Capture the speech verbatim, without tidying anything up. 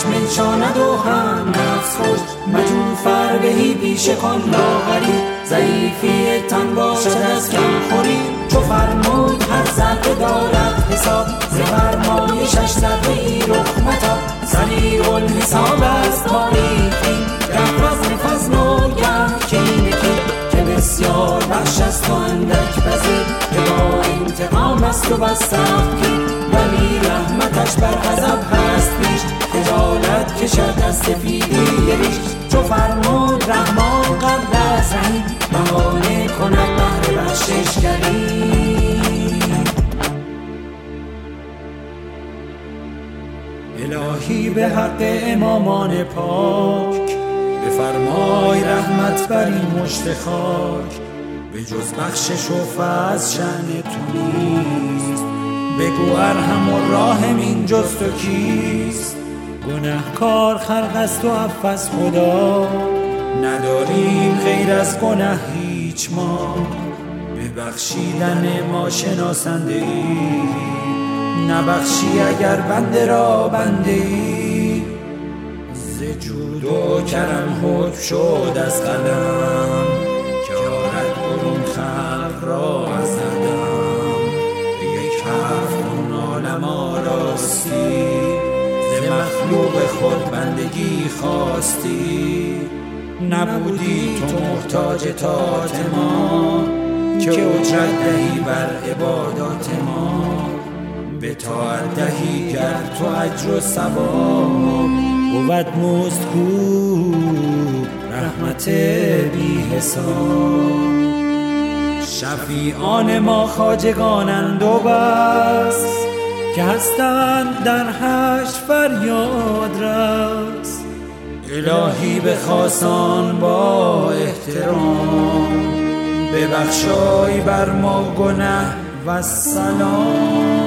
چشم انشاند و هم نفس خوش مجون فربهی پیش کن لاغری ضعیفی تن باشد از کم خوری چو فرمود هر ذره دارد حساب ز فرمایشش ذره ای رخ متاب سریع الحساب است تاریخی گه وزن فضل و گه کینکی که بسیار بخش است و اندک پذیر که با انتقام است و بس سختگیر ولی رحمتش بر غضب هست پیش خجالت کشد از سفیدی ریش چو فرمود رحمان قبل از رحیم بهانه کند بهر بخششگری الهی به حق امامان پاک بفرمای رحمت بر این مشت خاک به جز بخشش و فضل شأن تو نیست بگو ارحم و راحم این جز تو کیست گنهکار خلق است و عفو از خدا نداریم غیر از گنه هیچ ما به بخشیدن ما شناسنده ای نبخشی اگر بنده را بنده ای ز جود و کرم حکم شد از قلم که آرد برون خلق را از عدم به یک حرف اون عالم آراستی ز مخلوق خود بندگی خواستی نبودی تو محتاج طاعت ما که اجرت دهی بر عبادات ما به طاعت دهی گر تو اجر و ثواب بود مزدگو رحمت بی حساب شفیعان ما خواجگانند و بس که هستند در حشر فریاد رس الهی به خاصان با احترام ببخشای بر ما گنه و سلام